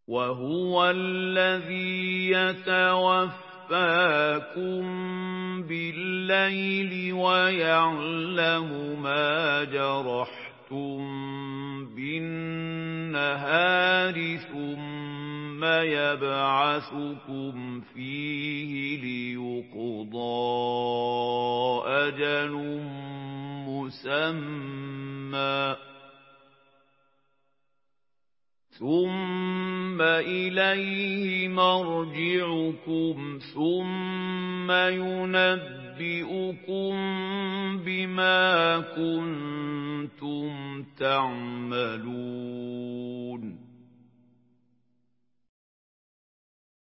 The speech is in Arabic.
وَهُوَ الَّذِي يَتَوَفَّاكُم بِاللَّيْلِ وَيَعْلَمُ مَا جَرَحْتُم بِالنَّهَارِ ثُمَّ يَبْعَثُكُمْ فِيهِ لِيُقْضَىٰ أَجَلٌ مُّسَمًّى ۖ ثُمَّ إِلَيْهِ مَرْجِعُكُمْ ثُمَّ يُنَبِّئُكُم بِمَا كُنتُمْ تَعْمَلُونَ